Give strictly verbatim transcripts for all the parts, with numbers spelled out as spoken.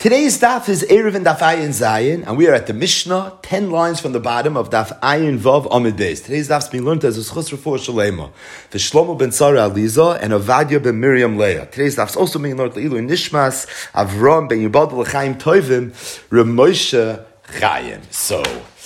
Today's daf is Erev and Daf Ayin Zayin, and we are at the Mishnah, ten lines from the bottom of Daf Ayin Vav Amid Beis. Today's daf is being learned as a Schus Refuah Shalema, the Shlomo ben Sarah Aliza and Ovadia ben Miriam Leah. Today's daf is also being learned Leilu Nishmas Avram ben Yubad L'Chaim Tovim Ramosha Chaim. So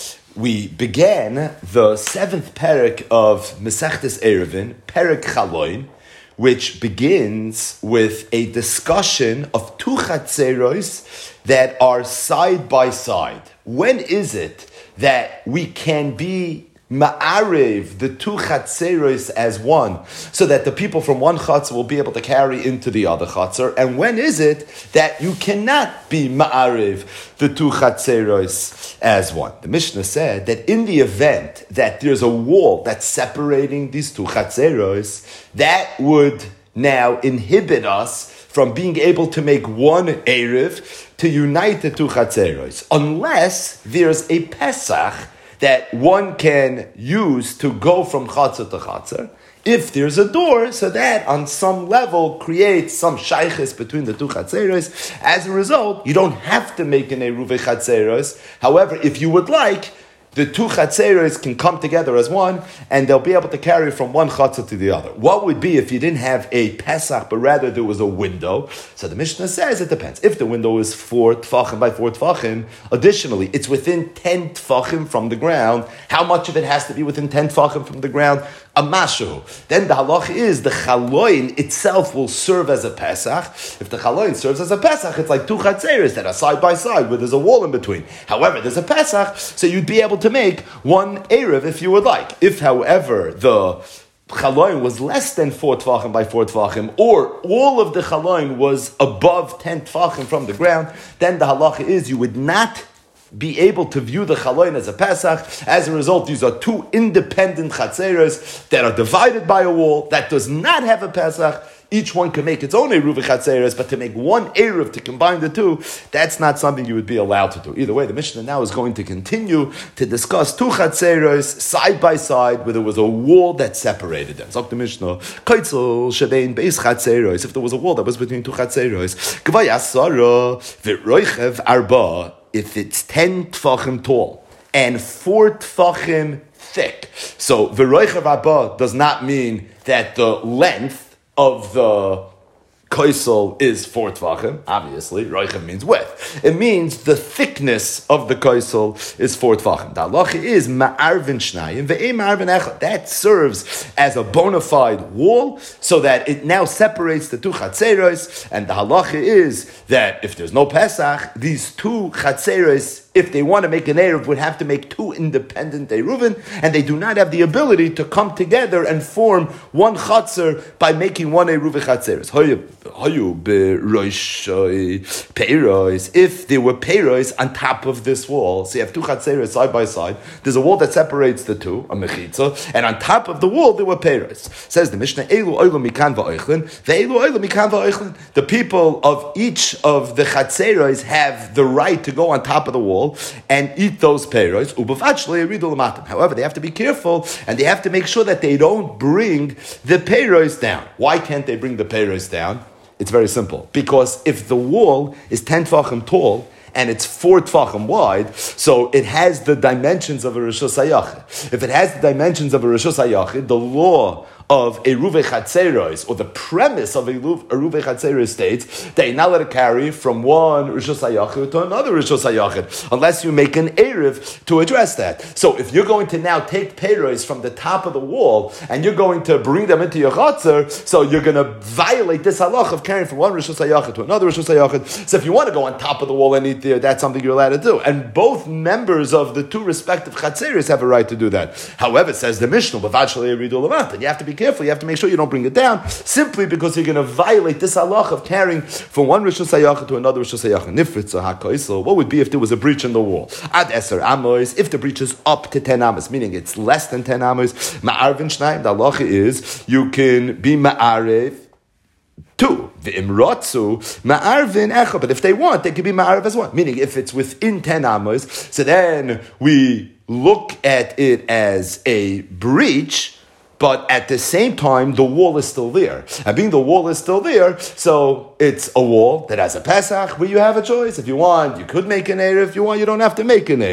we began the seventh parak of Masechtes Erevin, Parak Chaloin, which begins with a discussion of two chatzeros that are side by side. When is it that we can be ma'arev the two chatzeros as one, so that the people from one chatzer will be able to carry into the other chatzer? And when is it that you cannot be ma'arev the two chatzeros as one? The Mishnah said that in the event that there's a wall that's separating these two chatzeros, that would now inhibit us from being able to make one Erev to unite the two chatzeros, unless there's a Pesach that one can use to go from chatzar to chatzar. If there's a door, so that on some level creates some shaykhis between the two chatzeros. As a result, you don't have to make an eruv chatzeros. However, if you would like, the two chatzeros can come together as one, and they'll be able to carry from one chatzah to the other. What would be if you didn't have a Pesach, but rather there was a window? So the Mishnah says it depends. If the window is four tfachim by four tfachim, additionally, it's within ten tfachim from the ground. How much of it has to be within ten tfachim from the ground? A mashu. Then the halach is the chaloin itself will serve as a Pesach. If the chaloin serves as a Pesach, it's like two chatzeros that are side by side where there's a wall in between. However, there's a Pesach, so you'd be able to make one Erev if you would like. If, however, the chaloin was less than four tvachim by four tvachim, or all of the chaloin was above ten tvachim from the ground, then the halacha is you would not be able to view the chaloin as a Pesach. As a result, these are two independent chatzeros that are divided by a wall that does not have a Pesach. Each one can make its own Eruv chatzeros, but to make one Eruv to combine the two, that's not something you would be allowed to do. Either way, the Mishnah now is going to continue to discuss two chatzeros side by side where there was a wall that separated them. Zok the Mishnah, Kaitzel shebein beis chatzeros. If there was a wall that was between two chatzeros, Gvay asara v'roichev arba. If it's ten tfachim tall and four tfachim thick, so v'roichev arba does not mean that the length of the koisel is four tvachim. Obviously, roichem means width. It means the thickness of the koisel is four tvachim. The halacha is ma'arvin shnayim ve'em ma'arvin echad. That serves as a bona fide wall, so that it now separates the two chatzeros. And the halacha is that if there's no Pesach, these two chatzeros, if they want to make an Erev, would have to make two independent Eruvin, and they do not have the ability to come together and form one Chatzar by making one Eruv Chatzeres. If there were Peiros on top of this wall, so you have two Chatzeres side by side, there's a wall that separates the two, a Mechitza, and on top of the wall there were Peiros. Says the Mishnah, Elu Oilu Mikan Va'oichlin, Ve'elu Oilu Mikan Va'oichlin. The people of each of the Chatzeres have the right to go on top of the wall and eat those peiros. However, they have to be careful and they have to make sure that they don't bring the peiros down. Why can't they bring the peiros down? It's very simple. Because if the wall is ten tfachim tall and it's four tfachim wide, so it has the dimensions of a Rishus HaYachid. If it has the dimensions of a Rishus HaYachid, the law of Eruv Chatzeros, or the premise of Eruv Chatzeros states that you're not allowed to carry from one Rishus HaYachid to another Rishus HaYachid, unless you make an Erev to address that. So if you're going to now take Peiros from the top of the wall, and you're going to bring them into your Chatzer, so you're going to violate this halach of carrying from one Rishus HaYachid to another Rishus HaYachid. So if you want to go on top of the wall and eat there, that's something you're allowed to do. And both members of the two respective Chatzeros have a right to do that. However, it says the Mishnah, and you have to be careful, you have to make sure you don't bring it down, simply because you're going to violate this halach of carrying from one Rishus HaYachid to another Rishus HaYachid. Nifritza HaKoisel, what would be if there was a breach in the wall? Ad Eser Amos, if the breach is up to ten Amos, meaning it's less than ten Amos, Ma'arvin Shnayim, the halacha is, you can be Ma'arev two. V'imrotzu ma'arvin echa. But if they want, they can be ma'arv as well. Meaning, if it's within ten amos, so then we look at it as a breach, but at the same time, the wall is still there. And being the wall is still there, so it's a wall that has a Pesach where you have a choice. If you want, you could make an Erev. If you want, you don't have to make an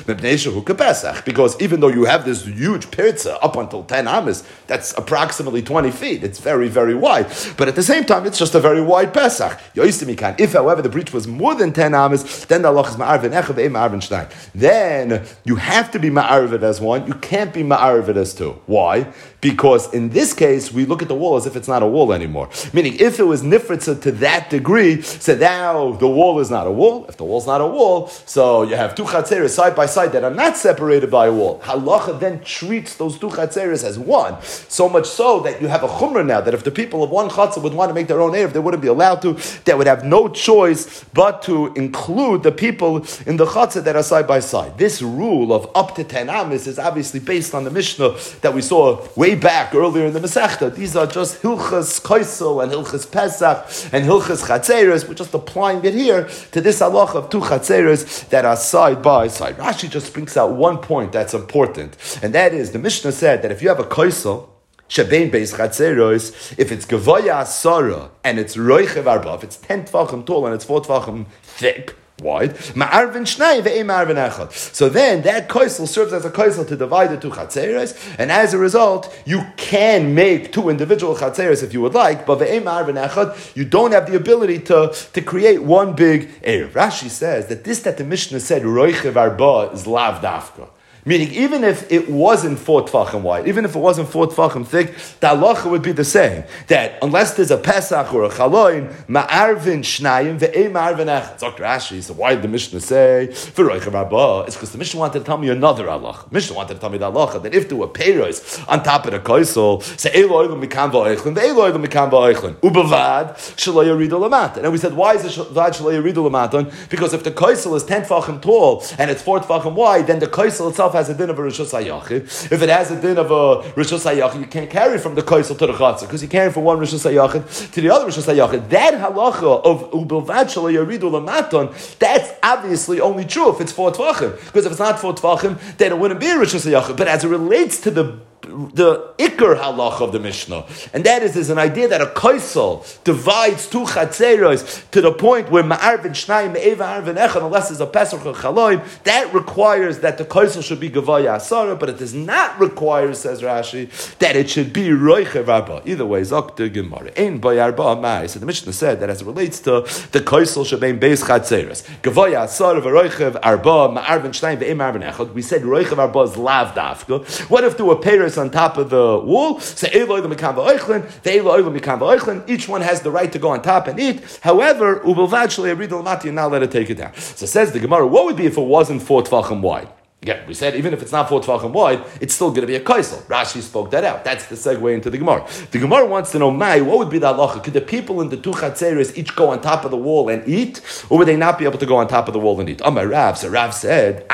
Erev. Because even though you have this huge pirza up until ten amas, that's approximately twenty feet. It's very, very wide. But at the same time, it's just a very wide Pesach. If, however, the breach was more than ten amas, then the Allah is ma'arvin echav e ma'arvin shnai. Then you have to be ma'arvin as one. You can't be ma'arvin as two. Why? Because in this case, we look at the wall as if it's not a wall anymore. Meaning, if it was nifritza to that degree, so now the wall is not a wall. If the wall's not a wall, so you have two chatzeres side by side that are not separated by a wall. Halacha then treats those two chatzeres as one. So much so that you have a chumrah now, that if the people of one chatzah would want to make their own erev, they wouldn't be allowed to. They would have no choice but to include the people in the chatzah that are side by side. This rule of up to ten amis is obviously based on the Mishnah that we saw way back earlier in the Masechta. These are just Hilchas Kaisel and Hilchas Pesach and Hilchas Chatzeres. We're just applying it here to this halacha of two Chatzeres that are side by side. Rashi just brings out one point that's important, and that is the Mishnah said that if you have a Kaisel, Shebein Beis Chatzeros, if it's Gevaya Asara and it's Roichev Arba, if it's ten Tvachim tall and it's four Tvachim thick, wide, ma'arvin shnai ve'em ma'arvin echad. So then that koisel serves as a koisel to divide the two chatzeres, and as a result, you can make two individual chatzeres if you would like, but ve'em ma'arvin echad, you don't have the ability to, to create one big erev. Rashi says that this that the Mishnah said roichev arba is lav dafka. Meaning, even if it wasn't four tfachim wide, even if it wasn't four tfachim thick, the halacha would be the same. That unless there's a Pesach or a Chaloin, ma'arvin shnayim ve'ei ma'arvin echad. Doctor Ashi, so why did the Mishnah say v'roicha rabba? It's because the Mishnah wanted to tell me another halacha. Mishnah wanted to tell me the halacha that if there were peiros on top of the koisel, say elo oilam mikam va'oichlin, ve'elo oilam mikam va'oichlin, ubavad shelo yaridu lamatan. And we said, why is it vad shelo yaridu lamatan? Because if the koisel is ten tfachim tall and it's four tfachim wide, then the koisel itself has a din of a Rishus HaYachid. If it has a din of a Rishus HaYachid, you can't carry from the Kaisel to the Chatzah, because you carry from one Rishus HaYachid to the other Rishus HaYachid. That halacha of Ubelvad Shelo Yaridu Lamaton, that's obviously only true if it's four Tvachim. Because if it's not four Tvachim, then it wouldn't be a Rishus HaYachid. But as it relates to the the ikar halacha of the Mishnah, and that is, is an idea that a kaisel divides two chatzeros to the point where ma'arvin shnayim me'eva arvin echad, unless there's a pesach or chaloim, that requires that the kaisel should be gavaya asara, but it does not require, says Rashi, that it should be roichev arba. Either way, zok the gemara ein by arba mai. So the Mishnah said that as it relates to the kaisel shebein beis chatzeros, gavaya asara v'roichev arba ma'arvin shnayim ve'ema arvin echad. We said roichev arba is lav dafka. What if there were peiros on top of the wall? Say Eilo Eilo Mikam Va'oichlin, Ve'Eilo Eilo Mikam Va'oichlin. Each one has the right to go on top and eat. However, Ubelvad Shelo Yaridu Lamati, you're not allowed to take it down. So says the Gemara, what would be if it wasn't four Tvachim wide? Yeah, we said even if it's not four Tvachim wide, it's still going to be a kaisel. Rashi spoke that out. That's the segue into the Gemara. The Gemara wants to know, Mai, what would be the halacha? Could the people in the two chatzeres each go on top of the wall and eat, or would they not be able to go on top of the wall and eat? Amar Rav, so Rav said,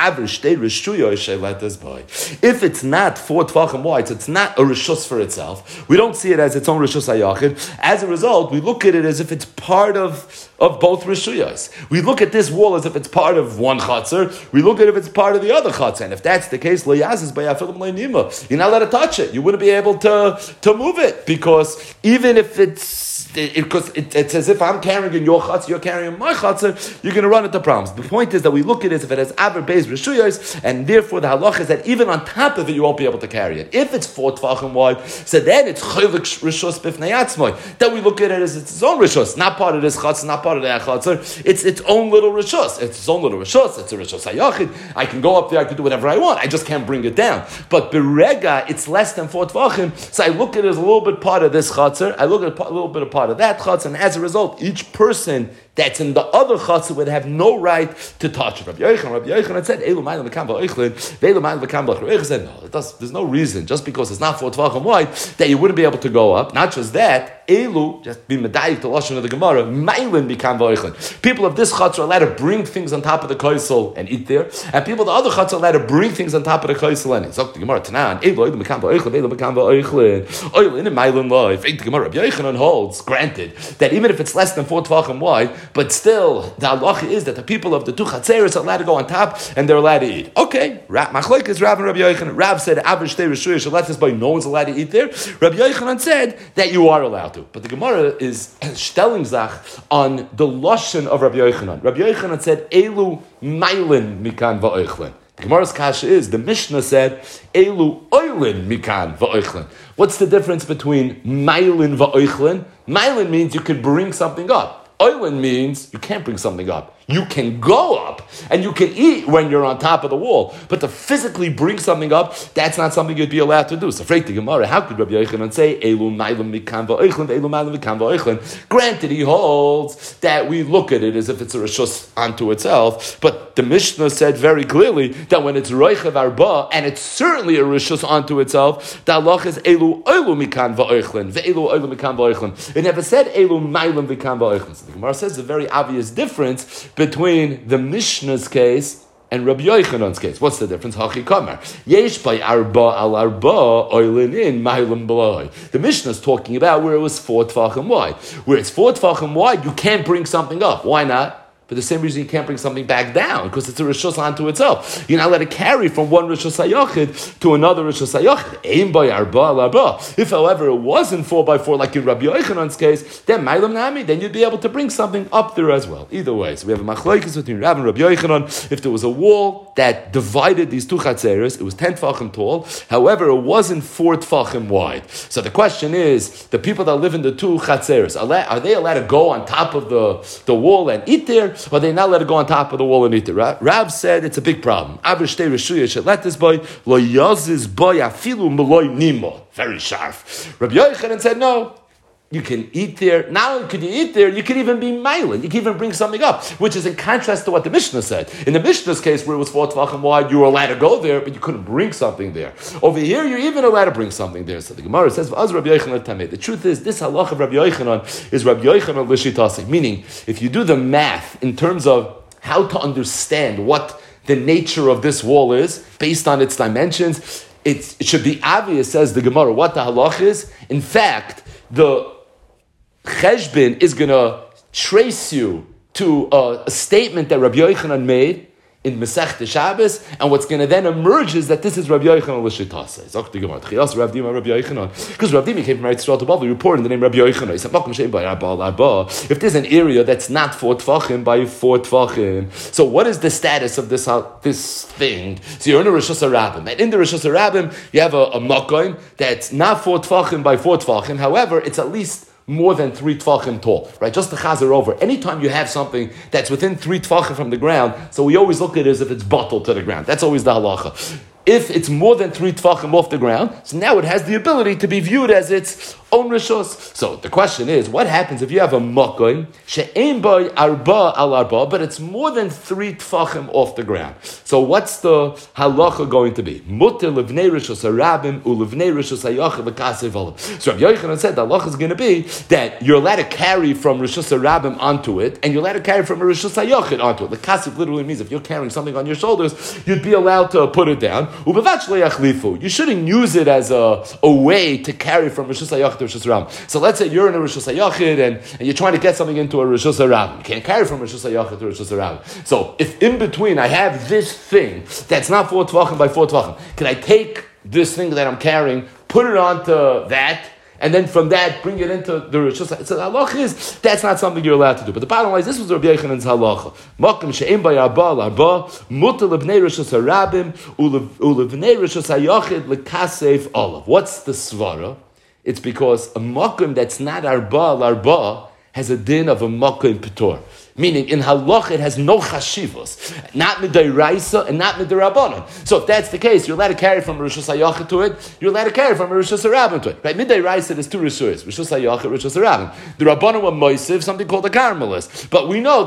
if it's not four Tvachim wide, so it's not a rishus for itself, we don't see it as its own rishus hayachid. As a result, we look at it as if it's part of of both rishuyas. We look at this wall as if it's part of one chatzar. We look at it if it's part of the other chatzar. And if that's the case, lo yazis b'yafilim le'nima, you're not allowed to touch it. You wouldn't be able to, to move it, because even if it's because it, it, it's as if I'm carrying in your chatzar, you're carrying in my chatzar, you're going to run into problems. The point is that we look at it as if it has aver beis rishuyas, and therefore the halach is that even on top of it, you won't be able to carry it. If it's four tvachim wide, so then it's chaylik rishus b'fnei atzmai. Then we look at it as it's its own rishus, not part of this chatzar, not part of that chatzar. It's its own little rishus. It's its own little rishus. It's a rishus hayachid. I can go up there, I can do whatever I want. I just can't bring it down. But berega, it's less than four tvachim. So I look at it as a little bit part of this chatzar. I look at a little bit of part of that chatzar, and as a result, each person that's in the other chatzar would have no right to touch it. Rabbi Yochanan, Rabbi Yochanan said, "Elu ma'il v'kam v'oichlin, ve'elu ma'il v'kam v'oichlin." said, "No, it does, there's no reason. Just because it's not four tvachim wide, that you wouldn't be able to go up. Not just that, elu, just be medayik to lashon of the Gemara, ma'ilin v'kam v'oichlin. People of this chatzar are allowed to bring things on top of the kaisel and eat there, and people of the other chatzar are allowed to bring things on top of the kaisel and eat. So the Gemara Tanan, elu elu v'kam v'oichlin, ve'elu v'kam v'oichlin, oilin and ma'ilin loy. The Gemara Rabbi Yochanan holds, granted, that even if it's less than four tvachim wide, but still, the halacha is that the people of the two chatzeros are allowed to go on top and they're allowed to eat. Okay, Machlokes Rav and Rabbi Yochanan. Rav said, "Avish Shtei Rishuyah shall let this by no one's allowed to eat there." Rabbi Yochanan said that you are allowed to. But the Gemara is stelling zach on the lashon of Rabbi Yochanan. Rabbi Yochanan said, "Elu mailin mikan va'oichlin." The Gemara's kasha is, the Mishnah said, Elu oilin mikan va'oichlin. What's the difference between mailin va'oichlin? Mailin means you can bring something up. Oilin means you can't bring something up. You can go up and you can eat when you're on top of the wall. But to physically bring something up, that's not something you'd be allowed to do. So, Freit the Gemara, how could Rabbi Yochanan say, Elu mailin mikan va'oichlin, Elu mailin mikan va'oichlin? Granted, he holds that we look at it as if it's a reshus unto itself, but the Mishnah said very clearly that when it's roichev arba, and it's certainly a reshus unto itself, the halach is Elu oilu mikan va'oichlin, ve'elu oilu mikan va'oichlin. It never said Elu mailin mikan va'oichlin. So the Gemara says a very obvious difference between the Mishnah's case and Rabbi Yochanan's case. What's the difference? Hachi Kamar. Yesh by arba al arba oilin in mailim b'loi. The Mishnah is talking about where it was four tfachim wide. Where it's four tfachim wide, you can't bring something up. Why not? For the same reason you can't bring something back down, because it's a rishus unto itself. You're not allowed to carry from one rishus hayachid to another rishus hayachid. Aim by arba al arba. If, however, it wasn't four by four like in Rabbi Yochanan's case, then mailam nami, then you'd be able to bring something up there as well. Either way, so we have a machlokes between Rav and Rabbi Yochanan. If there was a wall that divided these two chatzeros, it was ten tfachim tall. However, it wasn't four tfachim wide. So the question is, the people that live in the two chatzeros, are they allowed to go on top of the, the wall and eat there? Or they not let it go on top of the wall and eat it. Rav, Rav said it's a big problem. Avish Shtei Rishuyah should let this boy lo yazis boy afilu meloi nimo. Very sharp. Rabbi Yochanan said no. You can eat there. Not only could you eat there, you could even be mailin. You can even bring something up, which is in contrast to what the Mishnah said. In the Mishnah's case, where it was four tvachim wide, you were allowed to go there, but you couldn't bring something there. Over here, you're even allowed to bring something there. So the Gemara says, Rabbi Yochanan tameh. The truth is, this halach of Rabbi Yochanan is Rabbi Yochanan l'shitasi. Meaning, if you do the math in terms of how to understand what the nature of this wall is, based on its dimensions, it, it should be obvious, says the Gemara, what the halach is. In fact, the Cheshbin is going to trace you to a, a statement that Rabbi Yochanan made in Masechta Shabbos, and what's going to then emerge is that this is Rabbi Yochanan l'shitase. Zok the Gemara. Chias Rav Dima Rabbi Yochanan, because Rav Dima came from Eretz Yisrael to Babel. He reported in the name Rabbi Yochanan. He said, "Makom she'en by arba al arba." If there's an area that's not four tfachim by four tfachim, so what is the status of this uh, this thing? So you're in a Rishus Harabim, and in the Rishus Harabim you have a, a makom that's not four tfachim by four tfachim. However, it's at least more than three tfachim tall, right? Just to chazer over. Anytime you have something that's within three tfachim from the ground, so we always look at it as if it's bottled to the ground. That's always the halacha. If it's more than three tfachim off the ground, so now it has the ability to be viewed as its own rishos. So the question is, what happens if you have a makom she'ein by arba al arba, but it's more than three tfachim off the ground? So what's the halacha going to be? Muter levnei rishos harabim ulevnei rishos hayachid l'kasev olav. So Rabbi Yochanan said the halacha is going to be that you're allowed to carry from rishos harabim onto it, and you're allowed to carry from a rishos hayachid onto it. The kasev literally means if you're carrying something on your shoulders, you'd be allowed to put it down. You shouldn't use it as a, a way to carry from Rishus HaYachid to Rishus HaRabim. So let's say you're in a Rishus HaYachid and, and you're trying to get something into a Rishus HaRabim. You can't carry from Rishus HaYachid to Rishus HaRabim. So if in between I have this thing that's not four tvachim by four tvachim, can I take this thing that I'm carrying, put it onto that, and then from that, bring it into the Rishus? So the halacha is, that's not something you're allowed to do. But the bottom line is, this was Rabbi Yochanan's halacha. Makom she'ein by arba al arba, muter lebnei Rishus harabim, ulebnei Rishus hayachid l'kasev olav. What's the svara? It's because a makom that's not arba al arba has a din of a makom petor. Meaning, in halach, it has no chashivos. Not midayraisa and not midayrabanan. So if that's the case, you're allowed to carry from a Rishus HaYachid to it, you're allowed to carry from a Rishus HaRabim to it. Right? Midayraisa, there's two Rishus, Rishus HaYachid, Rishus HaRabim. The Rabbanan were moisiv, something called a Carmelist. But we know that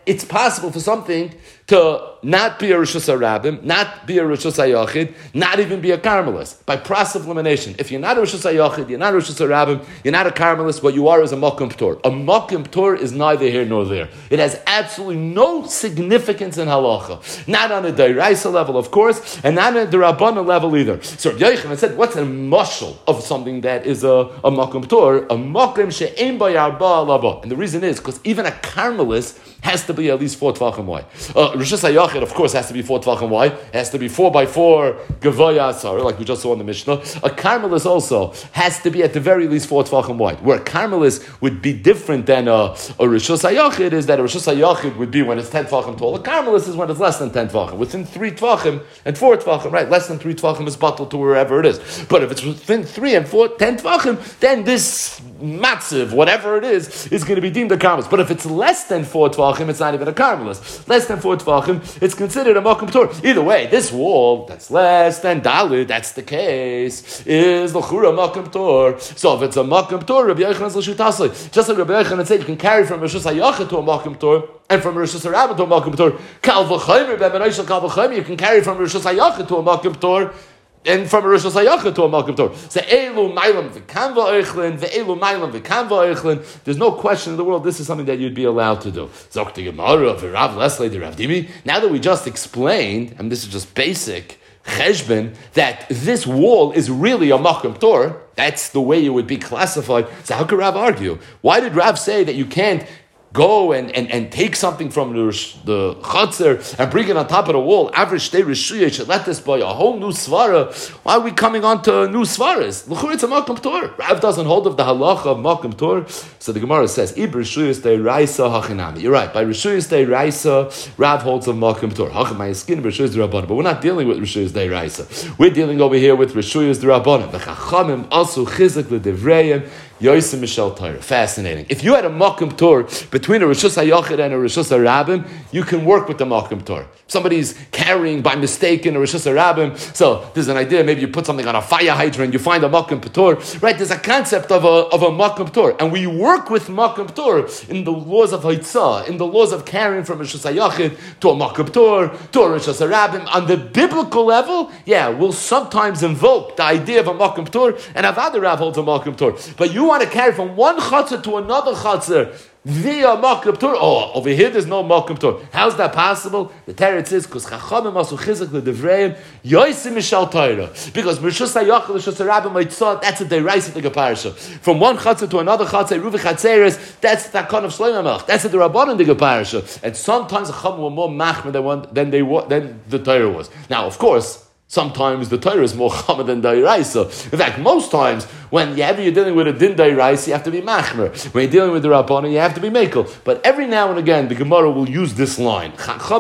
it's possible for something to not be a Rishus HaRabim, not be a Rishus HaYachid, not even be a Carmelist, by process of elimination. If you're not a Rishus HaYachid, you're not a Rishus HaRabim, you're not a Carmelist, what you are is a Mokum P'tor. A Mokum P'tor is neither here nor there. It has absolutely no significance in halacha. Not on a Dairaisa level, of course, and not on a D'Rabbanan level either. So Rabbi Yochanan said, what's a mashal of something that is a, a Mokum P'tor? A Mokum she'ein ba yarba alaba. And the reason is, because even a Carmelist has to be at least four tvachim wide. Uh, Rishus HaYachid, of course, has to be four tvachim wide. It has to be four by four gavoya asar, like we just saw in the Mishnah. A Carmelist also has to be at the very least four tvachim wide. Where a Carmelist would be different than a, a Rishus HaYachid is that a Rishus HaYachid would be when it's ten tvachim tall. A Carmelist is when it's less than ten tvachim. Within three tvachim and four tvachim, right? Less than three tvachim is bottled to wherever it is. But if it's within three and four, ten tvachim, then this matziv, whatever it is, is going to be deemed a Carmelist. But if it's less than four tvachim, it's not even a Carmelist. Less than four tvachim, it's considered a Mokum P'tor. Either way, this wall that's less than Dalid, that's the case, is l'chura Mokum P'tor. So if it's a Mokum P'tor, Rabbi Yochanan is l'shut asli. Just like Rabbi Yochanan said, you can carry from Rishus HaYachid to a Mokum P'tor, and from Rishus HaRabim to a Mokum P'tor. Kal v'chaymer, ben Menashe kal v'chaymer, you can carry from Rishus HaYachid to a Mokum P'tor, and from a Rishus HaYachid to a Mokum P'tor. So elu mailam v'kan v'oichlin, ve'elu mailam v'kan v'oichlin. There's no question in the world this is something that you'd be allowed to do. Zok the Gemara v'Rav Leslie the Rav Dimi. Now that we just explained, and this is just basic cheshbon, that this wall is really a Mokum P'tor, that's the way it would be classified. So how could Rav argue? Why did Rav say that you can't go and, and, and take something from the, the Chatzar and bring it on top of the wall? Average day Rishuyah should let this by a whole new svara. Why are we coming on to new svaras? L'chur, it's a Mokum P'tor. Rav doesn't hold of the halacha of Mokum P'tor. So the Gemara says, Ib Rishuyah stay Raisa hachinami. You're right. By Rishuyah stay Raisa, Rav holds of Mokum P'tor. Hachamay skin Rishuyah D'Rabbanan. But we're not dealing with Rishuyah stay Raisa. We're dealing over here with Rishuyah D'Rabbanan. The Chachamim also chizik l'divrayim. Yosem Mishal Torah. Fascinating. If you had a Mokum P'tor between a Rishus HaYachid and a Rishus HaRabim, you can work with the Mokum P'tor. Somebody's carrying by mistake in a Rishus HaRabim, so there's an idea, maybe you put something on a fire hydrant, you find a Mokum P'tor, right? There's a concept of a, of a Mokum P'tor, and we work with Mokum P'tor in the laws of Haitzah, in the laws of carrying from a Rishus HaYachid to a Mokum P'tor, to a Rishus HaRabim. On the biblical level, yeah, we'll sometimes invoke the idea of a Mokum P'tor, and Avad Rav holds a Mokum P'tor. But you want to carry from one chatzar to another chatzar via Mokum P'tor. Oh, over here there's no Mokum P'tor. How's that possible? The Teretz is because Chachamim asu chizuk l'divrayim yosim mishal Torah. Because Rishus HaYachid, Rishus HaRabim Leitzah, that's a deraisa to Geparsha. From one chatzar to another chatzar, Ruvi Chatzeres, that's the Takon of Shlomo Melech. That's a D'Rabbanan to Geparsha. And sometimes Chachamim were more machmer than than they were than the Torah was. Now, of course, sometimes the Torah is more chama than Dairaisa. In fact, most times, whenever you're dealing with a din Dairaisa, you have to be machmer. When you're dealing with the Rabbanan, you have to be mekel. But every now and again, the Gemara will use this line.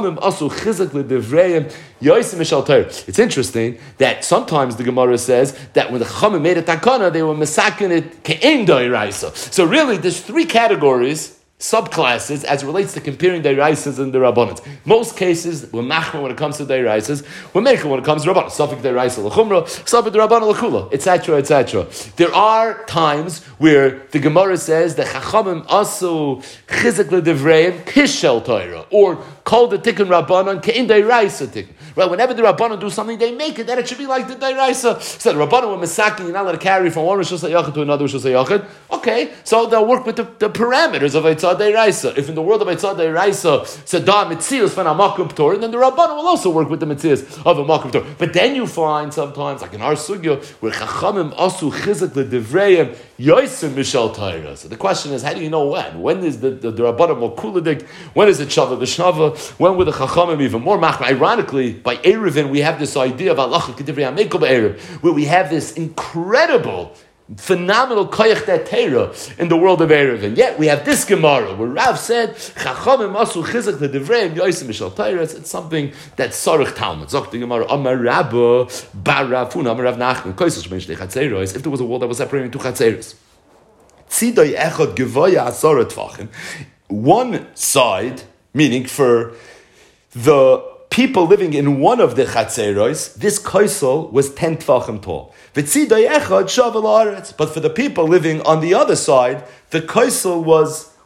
It's interesting that sometimes the Gemara says that when the Chachamim made a takana, they were mesakin it ke'en Dairaisa. So really, there's three categories, subclasses, as it relates to comparing Dairaisas and the Rabbanans. Most cases, we're machmer when it comes to Dairaisas, we're mekel when it comes to Rabbanan. Safik Dairaisa l'chumra, Safik Rabbanan l'kula, et cetera, et cetera. There are times where the Gemara says that Chachamim asu chizik l'divrayim kishel Torah, or called the tikkun Rabbanan ke'in Dairaisa tikkun. Right, whenever the Rabbanan do something, they make it that it should be like the Dairaisa. So the Rabbanan were mesakin, you're not allowed to carry from one Rishus HaYachid to another Rishus HaYachid. Okay, so they'll work with the, the parameters of Eitzah Dairaisa. If in the world of Eitzah Dairaisa, Sadah Mitzias van a Mokum P'tor, and then the Rabbanan will also work with the Mitzias of a Mokum P'tor. But then you find sometimes, like in our sugya, where Chachamim asu chizuk l'divrayim yosim mishal Torah. So the question is, how do you know when? When is the, the, the Rabbanan more kuladik? When is it Shava B'Shnava? When were the Chachamim even more machmer? Ironically, by Eruvin, we have this idea of Allah K'divrei HaMekel B'Erev, where we have this incredible, phenomenal koyach that Torah in the world of Erev. And yet we have this Gemara where Rav said, Chachamim asu chizuk l'divrayim yosim mishal Torah. It's something that's Sarich Talmud. Zok the Gemara, Amar Rabba, Bar Rafun, Amar Rav Nachman, Koysesh Mensh Lechatzeros. If there was a wall that was separating two Chatzeros, Tzidai echad gevaya asara tvachim. One side, meaning for the people living in one of the Chatzeros, this Kaisel was ten tvachim tall. But for the people living on the other side, the Kaisel was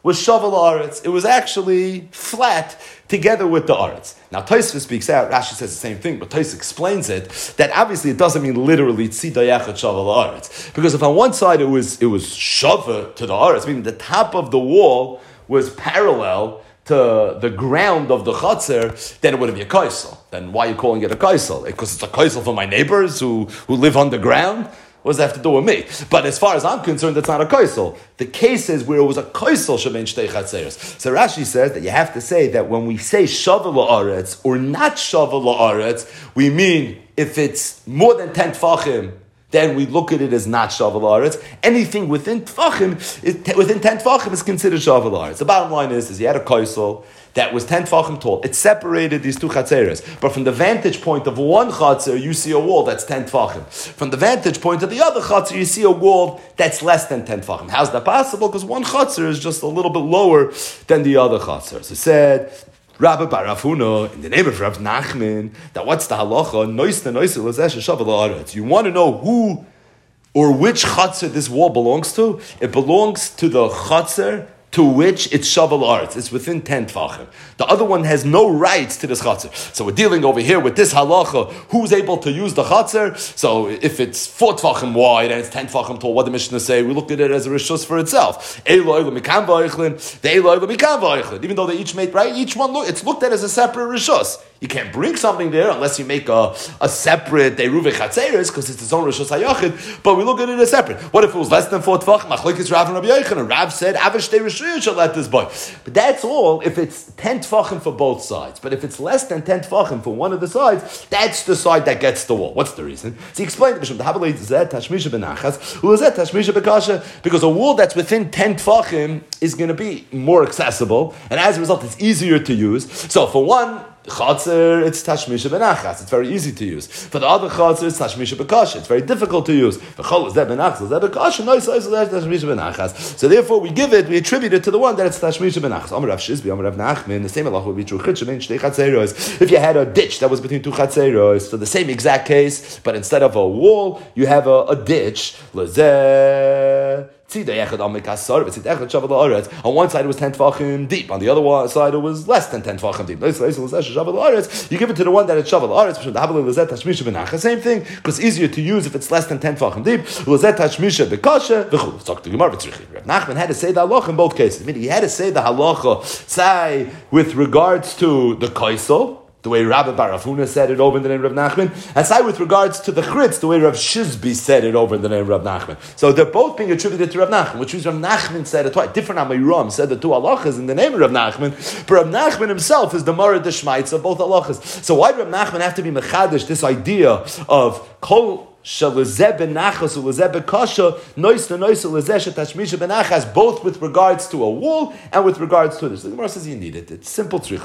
was shavel aretz. It was actually flat together with the aretz. Now Tosfos speaks out, Rashi says the same thing, but Tosfos explains it, that obviously it doesn't mean literally tzida yachad shavel aretz. Because if on one side it was it was shava to the aretz, meaning the top of the wall was parallel to the ground of the chutzner, then it wouldn't be a kaisel. Then why are you calling it a kaisel? Because it's a kaisel for my neighbors who, who live underground? What does that have to do with me? But as far as I'm concerned, that's not a kaisel. The case is where it was a kaisel shemein shtei chatzeros. So Rashi says that you have to say that when we say shavel la'aretz or not shavel la'aretz, we mean if it's more than ten tfachim, then we look at it as not shavel la'aretz. Anything within tfachim, is, within ten tfachim is considered shavel la'aretz. The bottom line is, is you had a kaisel that was ten tfachim tall. It separated these two chatzeres. But from the vantage point of one chatzer, you see a wall that's ten tfachim. From the vantage point of the other chatzer, you see a wall that's less than ten tfachim. How's that possible? Because one chatzer is just a little bit lower than the other chatzer. So it said, Rabbi Bar Rav Huna, in the name of Rav Nachman, that what's the halacha? Nois the nois l'zesh shavel la'aretz. You want to know who or which chatzer this wall belongs to? It belongs to the chatzer to which it's shavel aretz. It's within ten tfachim. The other one has no rights to this chatzar. So we're dealing over here with this halacha. Who's able to use the chatzar? So if it's four tfachim wide and it's ten tfachim tall, what the Mishnah say? We look at it as a rishus for itself. Eloi l'mikam v'oichlin, the Eloi l'mikam v'oichlin. Even though they each made right, each one look, it's looked at as a separate rishus. You can't bring something there unless you make a, a separate deruve chatzeres because it's its own rishus hayachid. But we look at it as separate. What if it was less than four tfachim? Machlokes Rav and Rabbi Yochanan. Rav said, "Avish te rishuyah shall let this boy." But that's all if it's ten tfachim for both sides. But if it's less than ten tfachim for one of the sides, that's the side that gets the wall. What's the reason? So he explained it. Because a wall that's within ten tfachim is going to be more accessible, and as a result, it's easier to use. So for one Chatzir, it's tashmisha benachas. It's very easy to use. For the other chatzir, it's tashmisha bekasha. It's very difficult to use. So therefore, we give it, we attribute it to the one that it's tashmisha benachas. Amar Rav Shizbi, Amar Rav Nachman. The same halacha would be true. If you had a ditch that was between two chatzeros, so the same exact case, but instead of a wall, you have a, a ditch. On one side it was ten tfachim deep. On the other side it was less than ten tfachim deep. You give it to the one that it's shavel aretz. Same thing, because it's easier to use if it's less than ten tfachim deep. Rav Nachman had to say the halacha in both cases. I mean, he had to say the halacha say with regards to the kaisel, the way Rabbi Bar Rav Huna said it over in the name of Rav Nachman, and say with regards to the chritz, the way Rav Shizbi said it over in the name of Rav Nachman. So they're both being attributed to Rav Nachman, which means Rav Nachman said it twice. Different Amiram said the two halachas in the name of Rav Nachman, but Rav Nachman himself is the Marad Deshmaitz of both halachas. So why did Rav Nachman have to be mechadish this idea of kol both with regards to a wall and with regards to this? The Gemara says you need it. It's simple trick.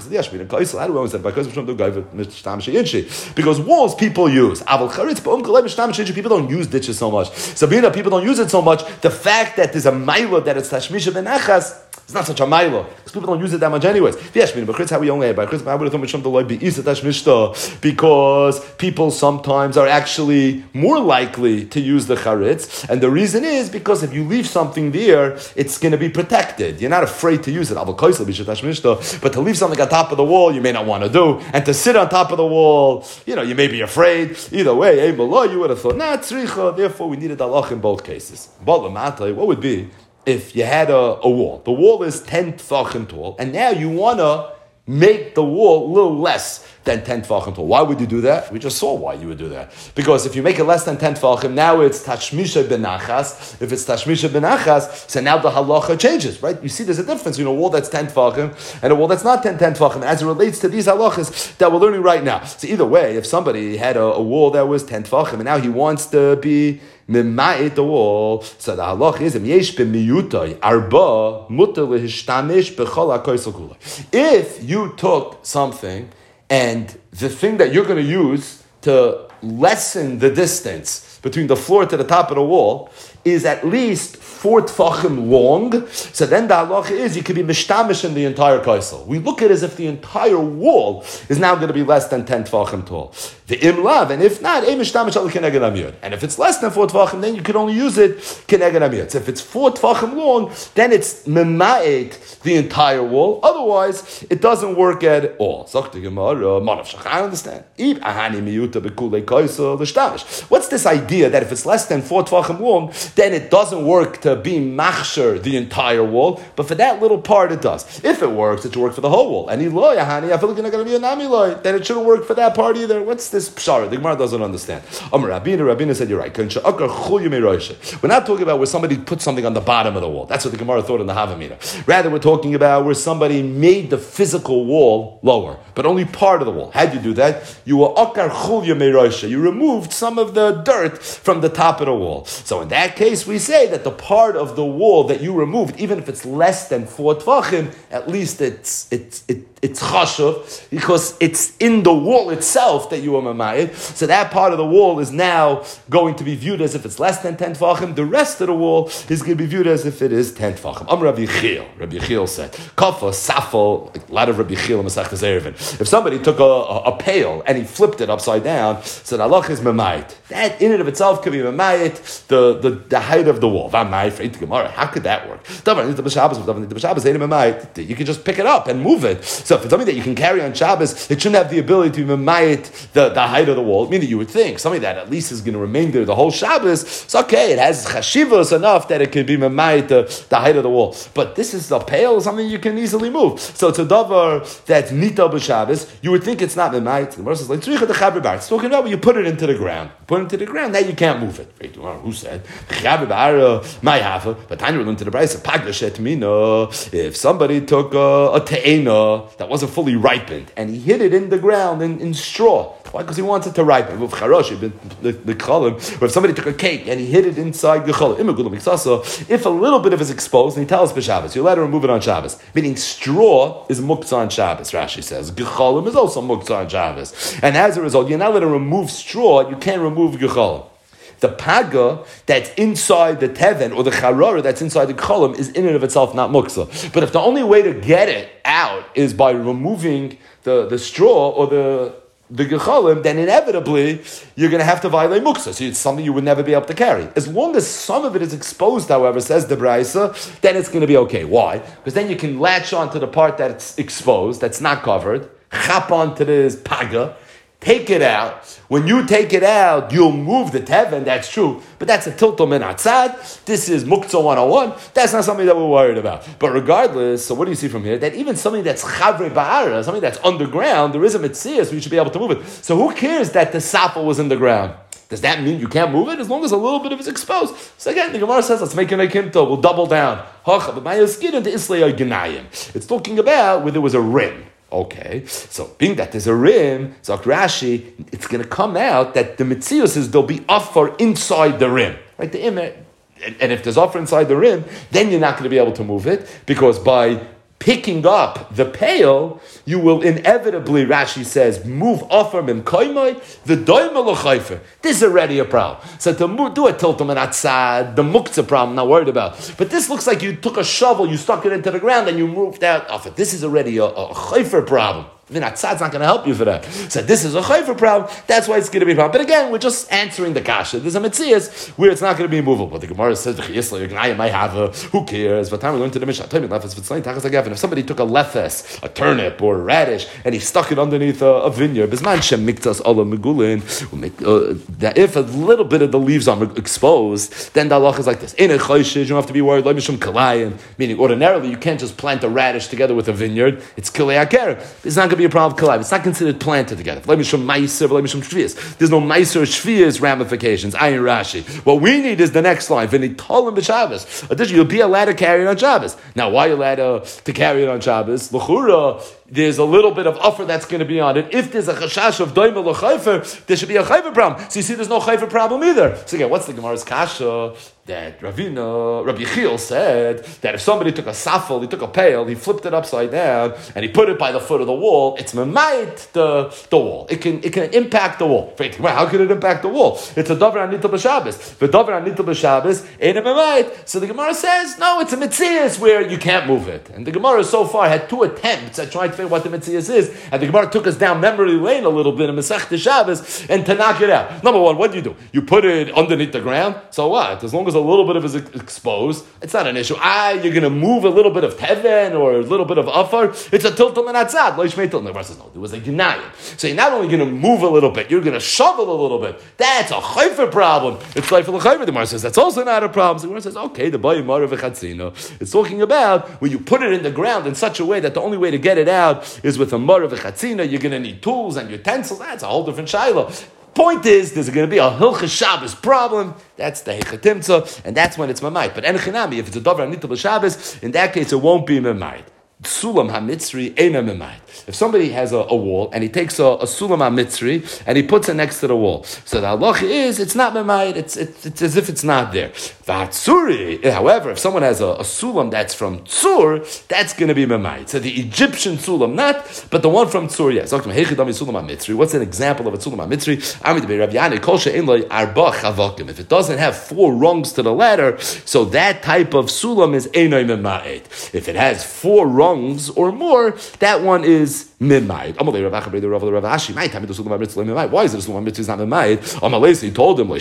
Because walls people use. People don't use ditches so much. So being that people don't use it so much, the fact that there's a milo that it's tashmisha benachas, it's not such a milo, because people don't use it that much anyways. Because people sometimes are actually more likely to use the charitz, and the reason is because if you leave something there, it's going to be protected. You're not afraid to use it. But to leave something on top of the wall, you may not want to do, and to sit on top of the wall, you know, you may be afraid. Either way, you would have thought, nah, tzricha. Therefore, we needed halach in both cases. What would be if you had a, a wall? The wall is ten tfachim tall, and now you want to make the wall a little less than ten tfachim tall. Why would you do that? We just saw why you would do that. Because if you make it less than ten tfachim, now it's tashmisha benachas. If it's tashmisha benachas, so now the halacha changes, right? You see there's a difference between a wall that's ten tfachim and a wall that's not ten, ten tfachim, as it relates to these halachas that we're learning right now. So either way, if somebody had a, a wall that was ten tfachim and now he wants to be Mima'it the wall, so the halach is yesh b'miyutay arba mutar lehishtamish b'chol ha'koisel kula. If you took something and the thing that you're going to use to lessen the distance between the floor to the top of the wall, is at least four tfachim long, so then the halacha is you could be mishtamish in the entire kaisel. We look at it as if the entire wall is now going to be less than ten tfachim tall. The imlav, and if not, and if it's less than four tfachim, then you can only use it keneged amiyot. So if it's four tfachim long, then it's mema'et the entire wall. Otherwise, it doesn't work at all. I understand. What's this idea that if it's less than four tfachim long, then it doesn't work to be machsher the entire wall, but for that little part it does. If it works, it should work for the whole wall. And then it shouldn't work for that part either. What's this pshara? The Gemara doesn't understand. Amar Rabina, Rabina said, you're right. We're not talking about where somebody put something on the bottom of the wall. That's what the Gemara thought in the Havamina. Rather, we're talking about where somebody made the physical wall lower, but only part of the wall. How'd you do that? You were akar chulya meirosha. You removed some of the dirt from the top of the wall. So in that case, we say that the part of the wall that you removed, even if it's less than four tvachim, at least it's it's it, it's chashuv because it's in the wall itself that you are mamayid. So that part of the wall is now going to be viewed as if it's less than ten tvachim. The rest of the wall is going to be viewed as if it is ten tvachim. Am Rabbi Yechiel. Rabbi Yechiel said, "Kafa safel." A lot of Rabbi Yechiel in Masechtas Eruvin. If somebody took a, a, a pail and he flipped it upside down, so the halach is mamayid. That in and of itself could be mamayid the, the the height of the wall. How could that work? You can just pick it up and move it. So if it's something that you can carry on Shabbos, it shouldn't have the ability to be mamayit the, the height of the wall. Meaning you would think something that at least is going to remain there the whole Shabbos. It's okay. It has chashivos enough that it can be mamayit the, the height of the wall. But this is a pail, something you can easily move. So it's a davar that's nita b'Shabbos. You would think it's not mamayit. The verse is like tzricha dechaber bar. It's talking about when you put it into the ground. Put it into the ground. Now you can't move it. Wait, who said? My hafa, but Tanya learned to the Brayso paglashet mina. If somebody took a, a te'ena that wasn't fully ripened and he hid it in the ground in, in straw, why? Because he wants it to ripen. Or if somebody took a cake and he hid it inside the cholim, if a little bit of it is exposed, and he tells b'Shabbos, you let her remove it on Shabbos. Meaning straw is muktzah on Shabbos. Rashi says gecholim is also muktzah on Shabbos, and as a result, you're not allowed to remove straw. You can't remove gecholim. The paga that's inside the teven or the charara that's inside the kolam is in and of itself not muksa. But if the only way to get it out is by removing the, the straw or the the gecholim, then inevitably you're going to have to violate muksa. So it's something you would never be able to carry. As long as some of it is exposed, however, says the Brayso, then it's going to be okay. Why? Because then you can latch on to the part that's exposed, that's not covered, chap onto this paga, take it out. When you take it out, you'll move the teven, that's true. But that's a tiltum min atzad. This is muktzah one oh one. That's not something that we're worried about. But regardless, so what do you see from here? That even something that's chavre ba'ara, something that's underground, there is a mitzvah, so you should be able to move it. So who cares that the sapa was in the ground? Does that mean you can't move it? As long as a little bit of it is exposed. So again, the Gemara says, let's make it a kimto. We'll double down. It's talking about where there was a rim. Okay, so being that there's a rim, Zok Rashi, it's going to come out that the Metzius is there'll be offer inside the rim, right? The im, and, and if there's offer inside the rim, then you're not going to be able to move it because by picking up the pail, you will inevitably, Rashi says, move offer min koimai, the doima l'chayfer. This is already a problem. So to move, do a tiltum and atzad, the muktzah problem, not worried about. But this looks like you took a shovel, you stuck it into the ground, and you moved out of it. This is already a, a chayfer problem. Then Atzad's not going to help you for that. So this is a chayfer problem. That's why it's going to be a problem. But again, we're just answering the kasha. There's a metzias where it's not going to be immovable. But the Gemara says, who cares? By the time we learn to the Mishnah, if somebody took a lefes, a turnip or a radish, and he stuck it underneath a, a vineyard, if a little bit of the leaves are exposed, then the halach is like this. You don't have to be worried. Meaning, ordinarily, you can't just plant a radish together with a vineyard. It's kilei aker. It's not going to be a problem of collab. It's not considered planted together. There's no meiser or shvias ramifications. Ayin Rashi. What we need is the next line. V'nitolim b'Shabbos. Additionally, you'll be allowed to carry it on Shabbos. Now, why are you allowed to, to carry it on Shabbos? L'chura, there's a little bit of offer that's going to be on it. If there's a chashash of doima l'chayfer, there should be a chayfer problem. So you see, there's no chayfer problem either. So again, what's the Gemara's kasha? That Ravina, Rabbi Yechiel said that if somebody took a safel, he took a pail, he flipped it upside down, and he put it by the foot of the wall, it's memayit the, the wall. It can it can impact the wall. How can it impact the wall? It's a davar anitel b'Shabbos. The davar anitel b'Shabbos ain't a memayit. So the Gemara says, no, it's a mitzias where you can't move it. And the Gemara so far had two attempts at trying to figure out what the mitzias is, and the Gemara took us down memory lane a little bit in Masechta Shabbos and to knock it out. Number one, what do you do? You put it underneath the ground. So what? As long as a little bit of it is exposed, it's not an issue. Ah, you're going to move a little bit of teven or a little bit of afar. It's a tiltum and atzad. Lo yishmei tiltum. The Gemara says no. There was a ginayim. So you're not only going to move a little bit, you're going to shovel a little bit. That's a chayfer problem. It's like for the chayfer. The Gemara says that's also not a problem. So the Gemara says okay, the bayim marav v'chatzino. It's talking about when you put it in the ground in such a way that the only way to get it out is with a marav v'chatzino. You're going to need tools and utensils. That's a whole different shayla. Point is, there's going to be a Hilchas Shabbos problem. That's the Hechatimtza, and that's when it's Mamayit. But Enochinami, if it's a Davar Anitel b'Shabbos, in that case, it won't be Mamayit. Sulam HaMitzri Eina Memayit. If somebody has a, a wall and he takes a, a Sulam HaMitzri and he puts it next to the wall, so the halacha is it's not Memayit. It's, it's it's as if it's not there. Vatsuri. However, if someone has a, a Sulam that's from Tzur, that's going to be Memayit. So the Egyptian Sulam not, but the one from Tzur yes. What's an example of a Sulam HaMitzri? If it doesn't have four rungs to the ladder, so that type of Sulam is Einay Memayit. If it has four rungs or more, that one is Mimayit. Why is it a Sulam mitzvah is not Mimayit? He told him,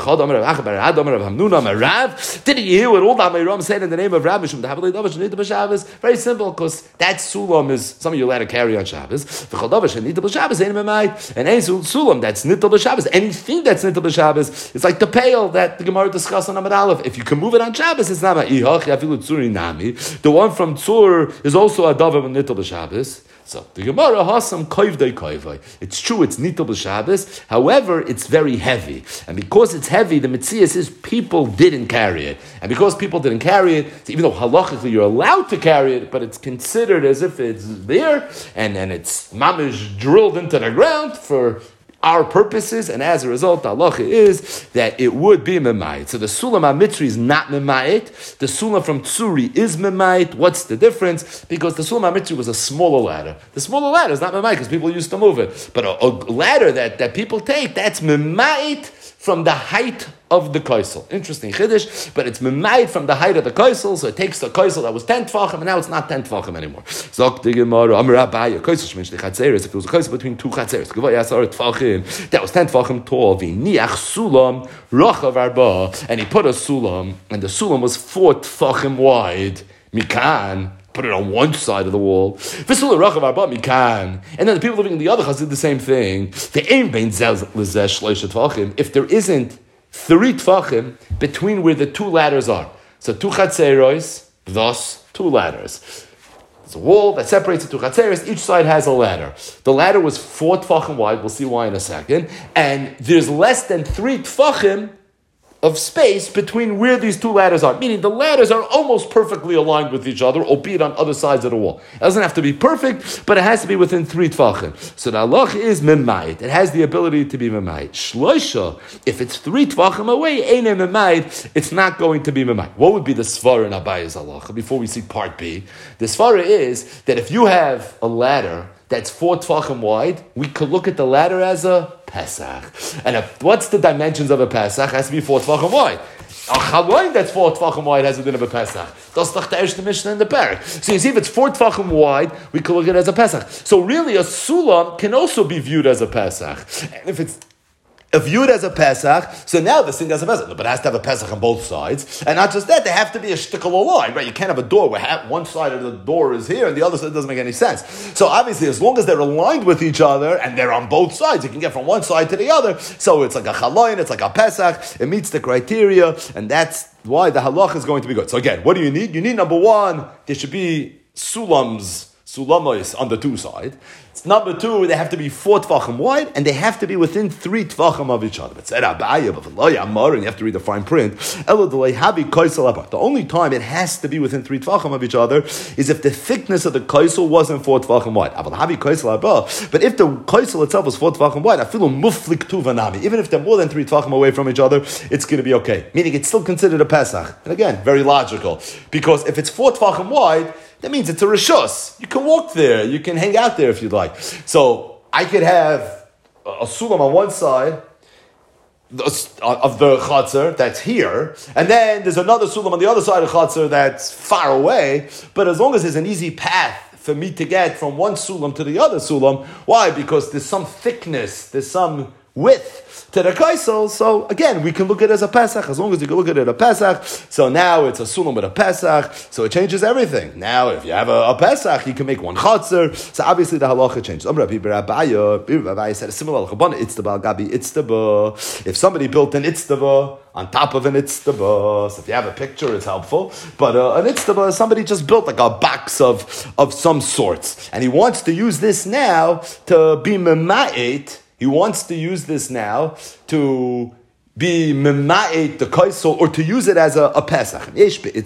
did you hear what all the Amiram said in the name of Rabbi? Very simple, because that Sulam is something you're allowed to carry on Shabbos. And any Sulam that's Nittel b'Shabbos, anything that's Nittel b'Shabbos, it's like the pail that the Gemara discussed on Amud Aleph. If you can move it on Shabbos, it's not Ma'ihach. The one from Tzur is also a davar Nittel b'Shabbos. So the Gemara has some koivdei koivdei. It's true, it's Nittel b'Shabbos. However, it's very heavy, and because it's heavy, the mitzias is people didn't carry it, and because people didn't carry it, even though halachically you're allowed to carry it, but it's considered as if it's there, and and it's mamish drilled into the ground for our purposes, and as a result, the halacha is that it would be memayit. So the sulam ha-mitzri is not memayit. The sulam from Tzuri is memayit. What's the difference? Because the sulam ha-mitzri was a smaller ladder. The smaller ladder is not memayit because people used to move it. But a, a ladder that, that people take, that's memayit from the height of the kaisel. Interesting chiddush, but it's memayit from the height of the kaisel, so it takes the kaisel that was ten tfachim, and now it's not ten tfachim anymore. Zok the Gemara, Amar Abaye, kaisel shemish the chatzeres, if there was a kaisel between two chatzeres, gevay asar tfachim, that was ten tfachim tall, v'niach sulam, rachav arba, and he put a sulam, and the sulam was four tfachim wide, mikan, put it on one side of the wall. And then the people living in the other house did the same thing. If there isn't three tfachim between where the two ladders are. So two chatzeros, thus two ladders. It's a wall that separates the two chatzeros. Each side has a ladder. The ladder was four tfachim wide. We'll see why in a second. And there's less than three tfachim of space between where these two ladders are. Meaning the ladders are almost perfectly aligned with each other, albeit on other sides of the wall. It doesn't have to be perfect, but it has to be within three tfachim. So the halach is memayit. It has the ability to be memayit. Shloisha, if it's three tfachim away, ain't a memayit, it's not going to be memayit. What would be the svara in Abaye's halacha before we see part B? The svara is that if you have a ladder that's four tfachim wide, we could look at the ladder as a Pesach. And if, what's the dimensions of a Pesach? It has to be four tfachim wide. A chaloin that's four tfachim wide has a din of a Pesach. That's the Ershta Mishnah in the parak. So you see, if it's four tfachim wide, we could look at it as a Pesach. So really, a sulam can also be viewed as a Pesach. And if it's viewed as a Pesach, so now this thing has a Pesach, but it has to have a Pesach on both sides, and not just that, they have to be a shtickle line, right? You can't have a door where half, one side of the door is here and the other side doesn't make any sense. So obviously, as long as they're aligned with each other and they're on both sides, you can get from one side to the other. So it's like a chaloin, it's like a Pesach, it meets the criteria, and that's why the halach is going to be good. So again, what do you need? You need number one, there should be sulams sulamos on the two side. Number two, they have to be four tvachim wide, and they have to be within three tvachim of each other. But said Abaya, but and you have to read the fine print. The only time it has to be within three tvachim of each other is if the thickness of the kaisel wasn't four tvachim wide. But if the kaisel itself was four tvachim wide, I feel muflik tuvanami. Even if they're more than three tvachim away from each other, it's going to be okay. Meaning it's still considered a Pesach. And again, very logical, because if it's four tvachim wide, that means it's a rishus. You can walk there. You can hang out there if you'd like. So I could have a sulam on one side of the chatzar that's here, and then there's another sulam on the other side of the chatzar that's far away. But as long as there's an easy path for me to get from one sulam to the other sulam, why? Because there's some thickness, there's some width to the kaisel. So again, we can look at it as a Pesach, as long as you can look at it as a Pesach. So now it's a sulam with a Pesach, so it changes everything. Now if you have a, a Pesach, you can make one chatzar, so obviously the halacha changes. Rabbi Abaya said a similar chabana, itztaba gabi itztaba. If somebody built an itztaba on top of an itztaba, so if you have a picture, it's helpful. But uh, an itztaba, somebody just built like a box of, of some sorts, and he wants to use this now to be mema'et. He wants to use this now to be mema'et the kaisel, or to use it as a, a Pesach. If the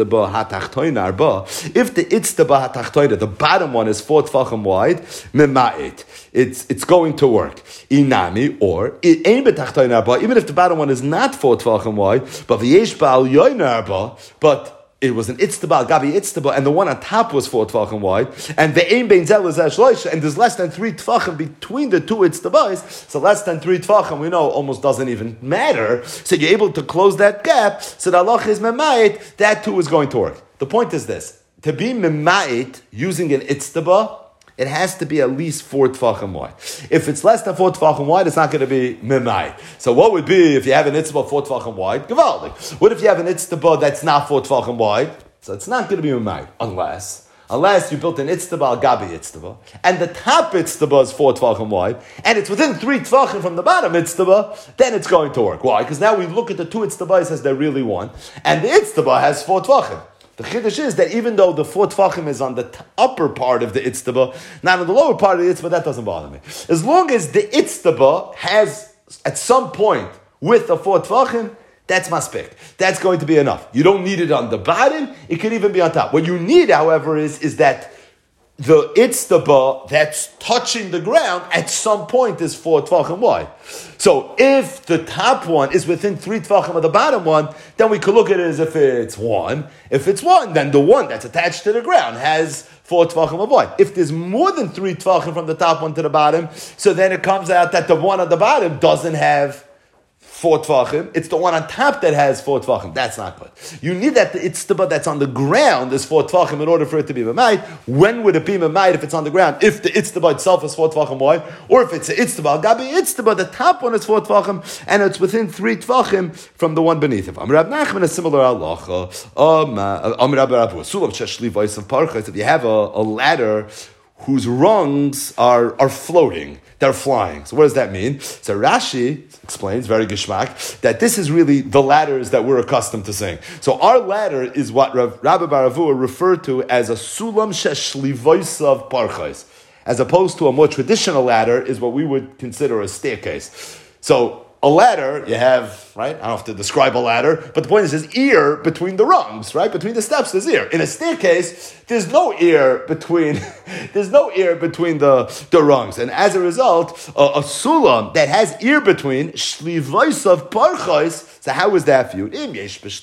itztaba hatachtoina, the bottom one is four tfachim wide, mema'et, it's it's going to work. Inami, or it ain't betachtoina arba, even if the bottom one is not four tfachim wide, but v'yesh ba'al yoina arba, but it was an itztaba, gabi itztaba, and the one on top was four tvachim wide, and the aim bein zel is ashloisha, and there's less than three tvachim between the two itztabas, so less than three tvachim, we know, almost doesn't even matter, so you're able to close that gap, so the halach is mema'et, that too is going to work. The point is this, to be mema'et, using an itztaba, it has to be at least four tfachim wide. If it's less than four tfachim wide, it's not going to be memai. So what would be if you have an itztaba four tfachim wide? Gavaldik. What if you have an itztaba that's not four tfachim wide? So it's not going to be memai, unless unless you built an itztaba al gabi itztaba, and the top itztaba is four tfachim wide, and it's within three tfachim from the bottom itztaba, then it's going to work. Why? Because now we look at the two itztabas as they're really one, and the itztaba has four tfachim. The chiddush is that even though the four tfachim is on the t- upper part of the itztaba, not on the lower part of the itztaba, that doesn't bother me. As long as the itztaba has, at some point, with the four tfachim, that's maspik. That's going to be enough. You don't need it on the bottom, it could even be on top. What you need, however, is, is that the itztaba that's touching the ground at some point is four tfachim wide. So if the top one is within three tfachim of the bottom one, then we could look at it as if it's one. If it's one, then the one that's attached to the ground has four tfachim of wide. If there's more than three tfachim from the top one to the bottom, so then it comes out that the one at the bottom doesn't have four tfachim. It's the one on top that has four tfachim. That's not good. You need that the itztaba that's on the ground is four tfachim in order for it to be memait. When would it be memait if it's on the ground? If the itztaba itself is four tfachim wide, or if it's an itztaba, gabi itztaba, the top one is four tfachim, and it's within three tfachim from the one beneath it. Amr Rab Nachman, a similar halacha. Amr Rab Rabu, sulam sheshli voice of parchas. If you have a, a ladder whose rungs are, are floating, they're flying. So what does that mean? So Rashi explains, very geschmack, that this is really the ladders that we're accustomed to seeing. So our ladder is what Rav, Rabbi Baravua referred to as a sulam sheshlivoisav parchais, as opposed to a more traditional ladder is what we would consider a staircase. So a ladder, you have, right? I don't have to describe a ladder, but the point is there's ear between the rungs, right? Between the steps, there's ear. In a staircase, there's no ear between, there's no ear between the, the rungs. And as a result, a, a sulam that has ear between, shlivoisav parchais, so how is that viewed? If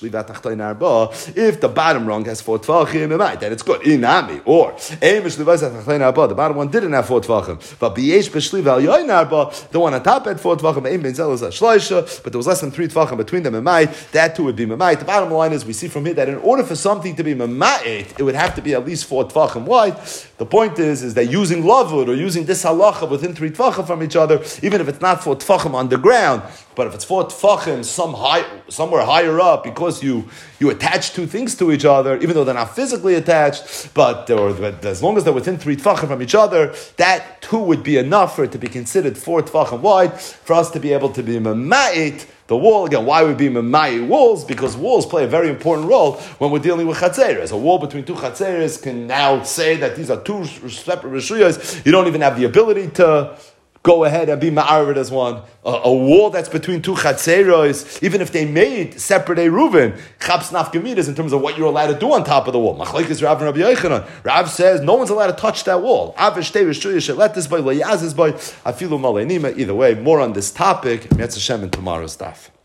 the bottom rung has four tvachim, then it's good. Inami. Or, the bottom one didn't have four tvachim. But the one on top had four tvachim, but there was less than three tvachim between them, that too would be memait. The bottom line is we see from here that in order for something to be memait, it would have to be at least four tvachim wide. The point is, is that using lavud or using this halacha within three tvachim from each other, even if it's not four tvachim on the ground, but if it's four tfachim some high, somewhere higher up, because you you attach two things to each other, even though they're not physically attached, but, or, but as long as they're within three tfachim from each other, that too would be enough for it to be considered four tfachim wide, for us to be able to be mema'et the wall. Again, why would be memai walls? Because walls play a very important role when we're dealing with chatzeres. A wall between two chatzeres can now say that these are two separate reshuyos. You don't even have the ability to go ahead and be ma'arvid as one. A, a wall that's between two chatzeros, even if they made separate eruvin, chaps nafkamidas in terms of what you're allowed to do on top of the wall. Machlekes Rav and Rabbi Yochanan. Rav says no one's allowed to touch that wall. Avish tei reshuyos let this by layazis by afilu malenima. Either way, more on this topic. Mitzvah Shem in tomorrow's daf.